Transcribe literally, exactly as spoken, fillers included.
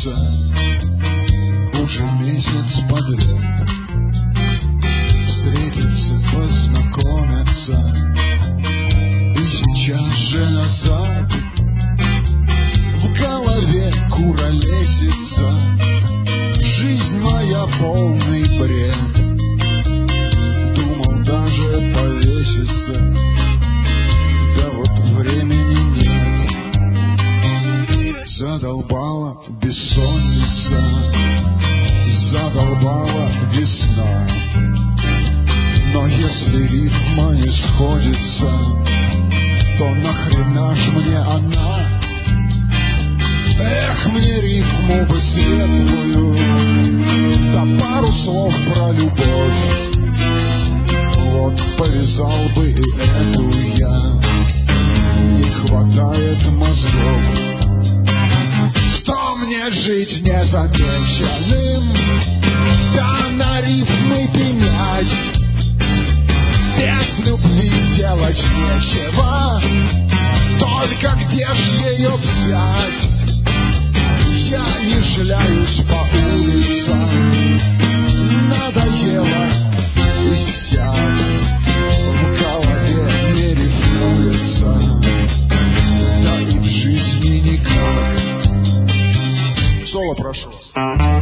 снится уже месяц подряд. Встретиться, познакомиться и сейчас же назад. В голове куролесится жизнь моя, полный бред. Думал даже повеситься, да вот времени нет. Задолбала бессонница, задолбала весна. Но если рифма не сходится, то нахрена ж мне она? Эх, мне рифму бы светлую, да пару слов про любовь. Вот повязал бы и эту я, не хватает мозгов. Что мне жить незамеченным, да на рифмы пенять? Без любви делать нечего, только где ж ее взять? Я не шляюсь по улицам, надоело и сяк. В голове не рифмуется, да и в жизни никак. Соло прошу.